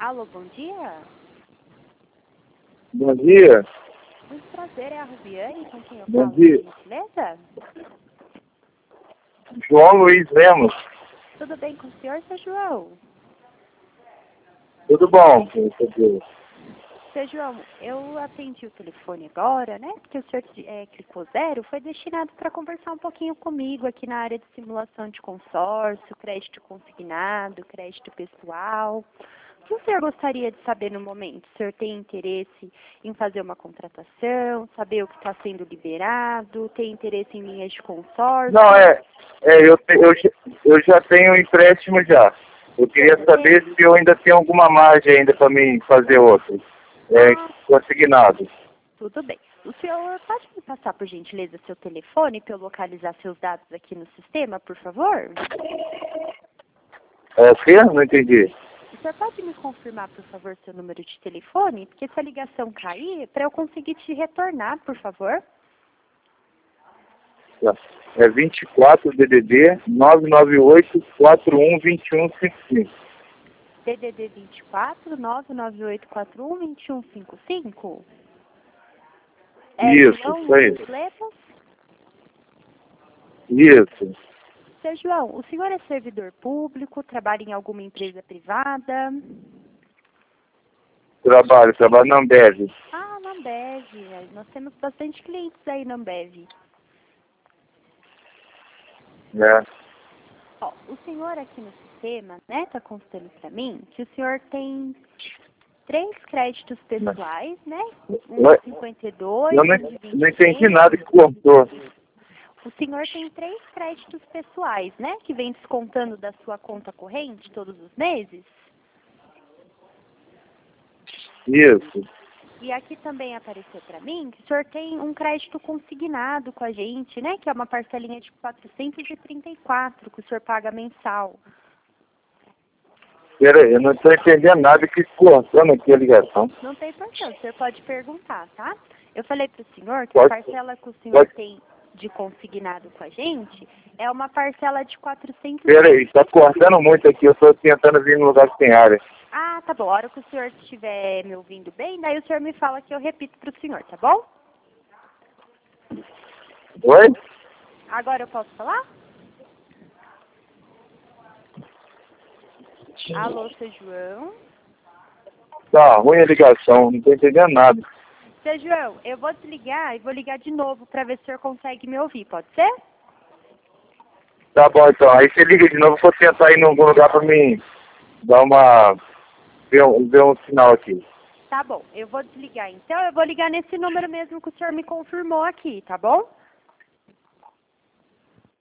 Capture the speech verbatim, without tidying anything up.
Alô, bom dia. Bom dia. Muito prazer, é a Rubiane, com quem eu Bom falo, dia. por gentileza? João Luiz Lemos. Tudo bem com o senhor, seu João? Tudo bom? Graças a Deus. Seu João, eu atendi o telefone agora, né? Porque o senhor é, clicou zero, foi destinado para conversar um pouquinho comigo aqui na área de simulação de consórcio, crédito consignado, crédito pessoal. O que o senhor gostaria de saber no momento? O senhor tem interesse em fazer uma contratação, saber o que está sendo liberado, tem interesse em linhas de consórcio? Não, é, é eu, te- eu, já- eu já tenho um empréstimo já. Eu queria saber se eu ainda tenho alguma margem ainda para mim fazer outro. É, Ah, consignado. tudo bem. O senhor pode me passar, por gentileza, seu telefone para eu localizar seus dados aqui no sistema, por favor? É o quê? Não entendi. O senhor pode me confirmar, por favor, seu número de telefone? Porque se a ligação cair, para eu conseguir te retornar, por favor. É vinte e quatro D D D nove nove oito quatro um dois um cinco cinco. D D D vinte e quatro, nove nove oito quatro um, dois um cinco cinco. É Isso, João isso aí. Luiz Lemos? Isso. Seu João, o senhor é servidor público, trabalha em alguma empresa privada? Trabalho, trabalho na Ambev. Ah, na Ambev. Nós temos bastante clientes aí na Ambev. Né? Ó, o senhor aqui no sistema, né, tá constando para mim que o senhor tem três créditos pessoais, né? Um Oi? de cinquenta e dois, Eu não, um de vinte não e entendi seis. nada que cortou. O senhor tem três créditos pessoais, né? Que vem descontando da sua conta corrente todos os meses. Isso. E aqui também apareceu para mim que o senhor tem um crédito consignado com a gente, né? Que é uma parcelinha de quatrocentos e trinta e quatro que o senhor paga mensal. Peraí, eu não estou entendendo nada que cortando aqui a ligação. Não tem importância, o senhor pode perguntar, tá? Eu falei para o senhor que Pode- a parcela que o senhor pode- tem de consignado com a gente é uma parcela de quatrocentos. Peraí, está cortando muito aqui. Eu estou tentando vir no lugar que tem área. Ah, tá bom. A hora que o senhor estiver me ouvindo bem, daí o senhor me fala que eu repito para o senhor, tá bom? Oi? Agora eu posso falar? Alô, seu João? Tá ruim a ligação, não estou entendendo nada. Seu João, eu vou desligar e vou ligar de novo para ver se o senhor consegue me ouvir, pode ser? Tá bom, então. Aí você liga de novo, eu vou tentar ir em algum lugar para mim dar uma... Ver um, ver um sinal aqui. Tá bom, eu vou desligar então. Eu vou ligar nesse número mesmo que o senhor me confirmou aqui, tá bom?